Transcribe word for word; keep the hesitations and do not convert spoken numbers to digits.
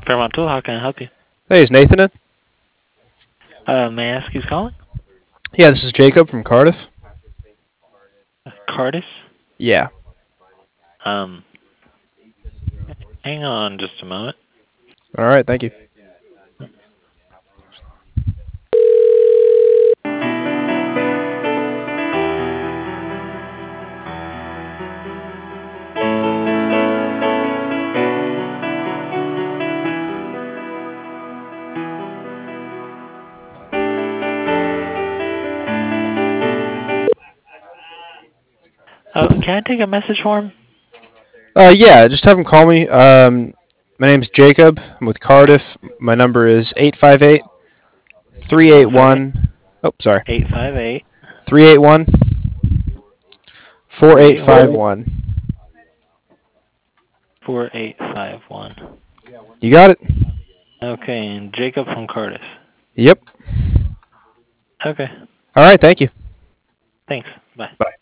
Paramount Tool, how can I help you? Hey, is Nathan in? Uh, may I ask who's calling? Yeah, this is Jacob from Cardiff. Uh, Cardis? Yeah. Um, hang on just a moment. All right, thank you. Oh, can I take a message for him? Uh, yeah, just have him call me. Um, my name's Jacob. I'm with Cardiff. My number is eight five eight, three eight Okay. one. Oh, sorry. eight five eight, three eight one, four three eight eight five one, one. four eight five one. You got it? Okay, and Jacob from Cardis. Yep. Okay. All right, thank you. Thanks. Bye. Bye.